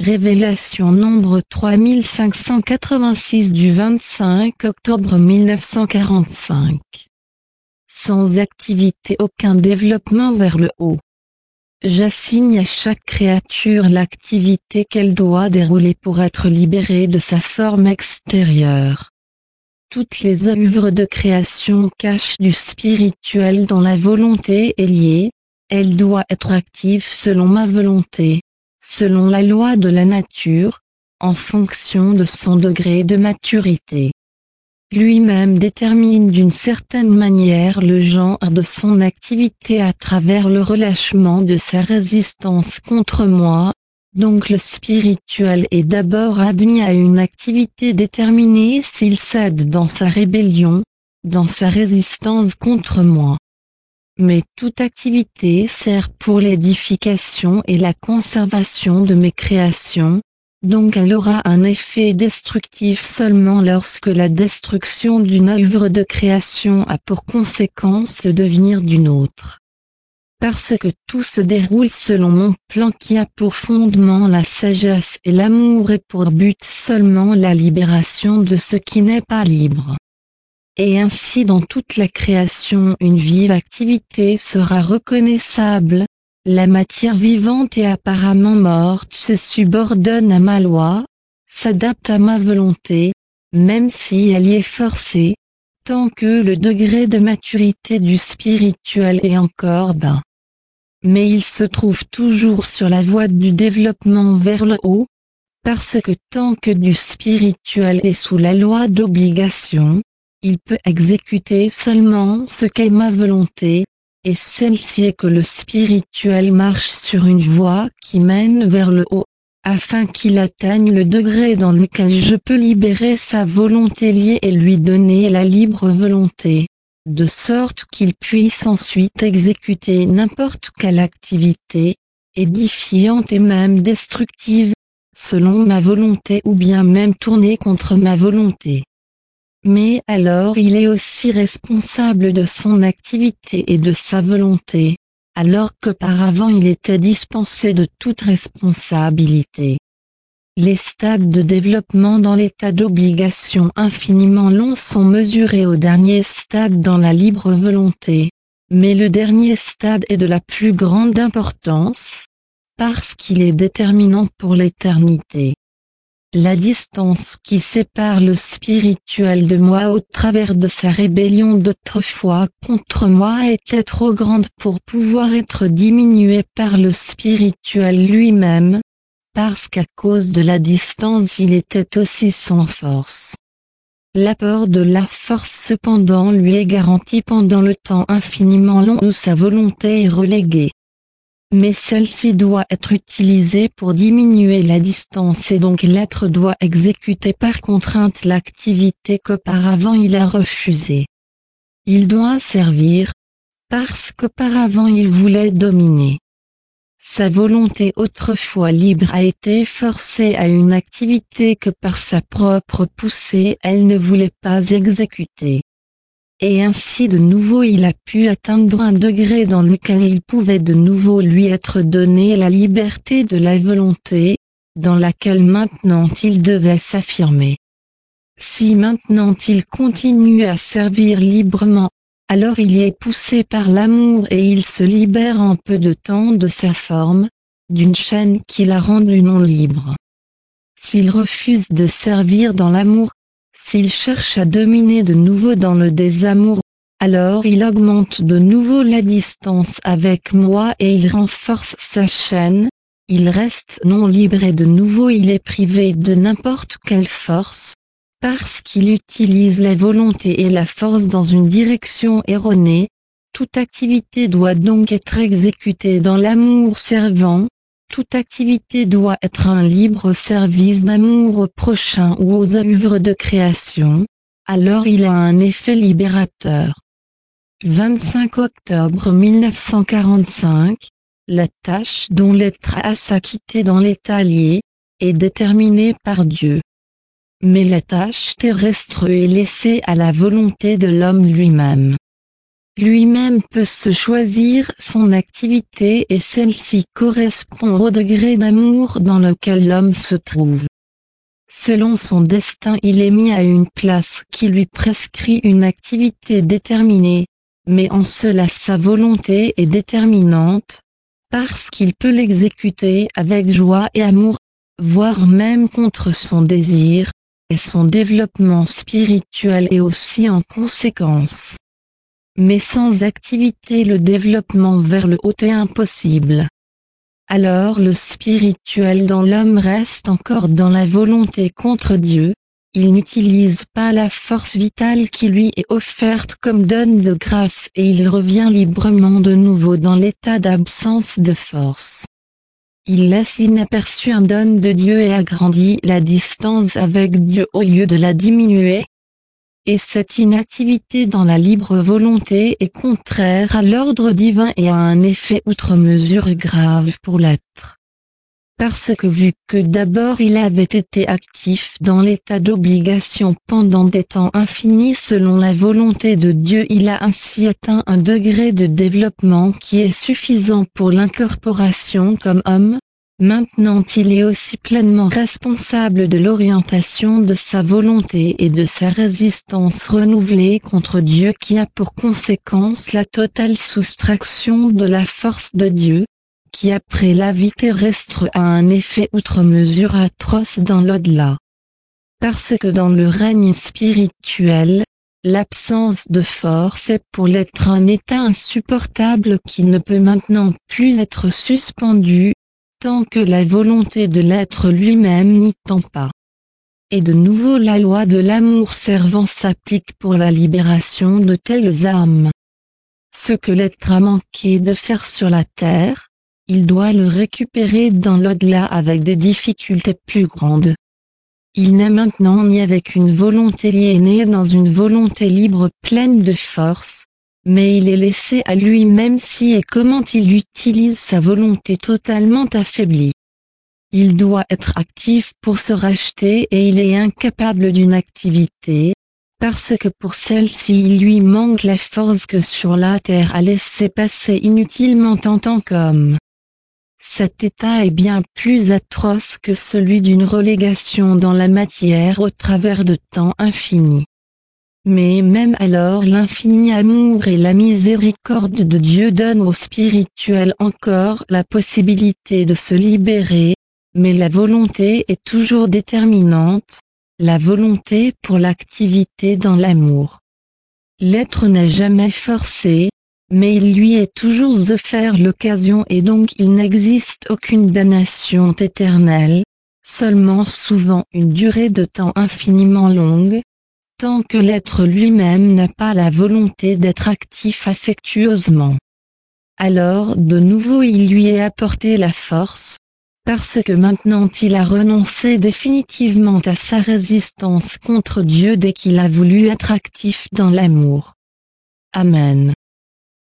Révélation nombre 3586 du 25 octobre 1945. Sans activité, aucun développement vers le haut. J'assigne à chaque créature l'activité qu'elle doit dérouler pour être libérée de sa forme extérieure. Toutes les œuvres de création cachent du spirituel dont la volonté est liée. Elle doit être active selon ma volonté, selon la loi de la nature, en fonction de son degré de maturité. Lui-même détermine d'une certaine manière le genre de son activité à travers le relâchement de sa résistance contre moi. Donc le spirituel est d'abord admis à une activité déterminée s'il cède dans sa rébellion, dans sa résistance contre moi. Mais toute activité sert pour l'édification et la conservation de mes créations, donc elle aura un effet destructif seulement lorsque la destruction d'une œuvre de création a pour conséquence le devenir d'une autre. Parce que tout se déroule selon mon plan qui a pour fondement la sagesse et l'amour et pour but seulement la libération de ce qui n'est pas libre. Et ainsi dans toute la création une vive activité sera reconnaissable, la matière vivante et apparemment morte se subordonne à ma loi, s'adapte à ma volonté, même si elle y est forcée, tant que le degré de maturité du spirituel est encore bas. Mais il se trouve toujours sur la voie du développement vers le haut, parce que tant que du spirituel est sous la loi d'obligation, il peut exécuter seulement ce qu'est ma volonté, et celle-ci est que le spirituel marche sur une voie qui mène vers le haut, afin qu'il atteigne le degré dans lequel je peux libérer sa volonté liée et lui donner la libre volonté, de sorte qu'il puisse ensuite exécuter n'importe quelle activité, édifiante et même destructive, selon ma volonté ou bien même tournée contre ma volonté. Mais alors il est aussi responsable de son activité et de sa volonté, alors qu'auparavant il était dispensé de toute responsabilité. Les stades de développement dans l'état d'obligation infiniment long sont mesurés au dernier stade dans la libre volonté, mais le dernier stade est de la plus grande importance, parce qu'il est déterminant pour l'éternité. La distance qui sépare le spirituel de moi au travers de sa rébellion d'autrefois contre moi était trop grande pour pouvoir être diminuée par le spirituel lui-même, parce qu'à cause de la distance il était aussi sans force. L'apport de la force cependant lui est garanti pendant le temps infiniment long où sa volonté est reléguée. Mais celle-ci doit être utilisée pour diminuer la distance et donc l'être doit exécuter par contrainte l'activité qu'auparavant il a refusée. Il doit servir, parce qu'auparavant il voulait dominer. Sa volonté autrefois libre a été forcée à une activité que par sa propre poussée elle ne voulait pas exécuter. Et ainsi de nouveau il a pu atteindre un degré dans lequel il pouvait de nouveau lui être donné la liberté de la volonté, dans laquelle maintenant il devait s'affirmer. Si maintenant il continue à servir librement, alors il y est poussé par l'amour et il se libère en peu de temps de sa forme, d'une chaîne qui l'a rendu non libre. S'il refuse de servir dans l'amour, s'il cherche à dominer de nouveau dans le désamour, alors il augmente de nouveau la distance avec moi et il renforce sa chaîne, il reste non libre et de nouveau il est privé de n'importe quelle force, parce qu'il utilise la volonté et la force dans une direction erronée. Toute activité doit donc être exécutée dans l'amour servant. Toute activité doit être un libre service d'amour au prochain ou aux œuvres de création, alors il a un effet libérateur. 25 octobre 1945, la tâche dont l'être a à s'acquitter dans l'état lié, est déterminée par Dieu. Mais la tâche terrestre est laissée à la volonté de l'homme lui-même. lui-même peut se choisir son activité et celle-ci correspond au degré d'amour dans lequel l'homme se trouve. Selon son destin, il est mis à une place qui lui prescrit une activité déterminée, mais en cela sa volonté est déterminante, parce qu'il peut l'exécuter avec joie et amour, voire même contre son désir, et son développement spirituel est aussi en conséquence. Mais sans activité le développement vers le haut est impossible. Alors le spirituel dans l'homme reste encore dans la volonté contre Dieu, il n'utilise pas la force vitale qui lui est offerte comme donne de grâce et il revient librement de nouveau dans l'état d'absence de force. Il laisse inaperçu un don de Dieu et agrandit la distance avec Dieu au lieu de la diminuer. Et cette inactivité dans la libre volonté est contraire à l'ordre divin et a un effet outre mesure grave pour l'être. Parce que vu que d'abord il avait été actif dans l'état d'obligation pendant des temps infinis selon la volonté de Dieu, il a ainsi atteint un degré de développement qui est suffisant pour l'incorporation comme homme. Maintenant il est aussi pleinement responsable de l'orientation de sa volonté et de sa résistance renouvelée contre Dieu qui a pour conséquence la totale soustraction de la force de Dieu, qui après la vie terrestre a un effet outre mesure atroce dans l'au-delà. Parce que dans le règne spirituel, l'absence de force est pour l'être un état insupportable qui ne peut maintenant plus être suspendu, tant que la volonté de l'être lui-même n'y tend pas. Et de nouveau la loi de l'amour servant s'applique pour la libération de telles âmes. Ce que l'être a manqué de faire sur la terre, il doit le récupérer dans l'au-delà avec des difficultés plus grandes. Il n'est maintenant ni avec une volonté liée né dans une volonté libre pleine de force, mais il est laissé à lui-même si et comment il utilise sa volonté totalement affaiblie. Il doit être actif pour se racheter et il est incapable d'une activité, parce que pour celle-ci il lui manque la force que sur la terre a laissé passer inutilement en tant qu'homme. Cet état est bien plus atroce que celui d'une relégation dans la matière au travers de temps infinis. Mais même alors l'infini amour et la miséricorde de Dieu donnent au spirituel encore la possibilité de se libérer, mais la volonté est toujours déterminante, la volonté pour l'activité dans l'amour. L'être n'est jamais forcé, mais il lui est toujours offert l'occasion et donc il n'existe aucune damnation éternelle, seulement souvent une durée de temps infiniment longue, tant que l'être lui-même n'a pas la volonté d'être actif affectueusement. Alors de nouveau il lui est apporté la force, parce que maintenant il a renoncé définitivement à sa résistance contre Dieu dès qu'il a voulu être actif dans l'amour. Amen.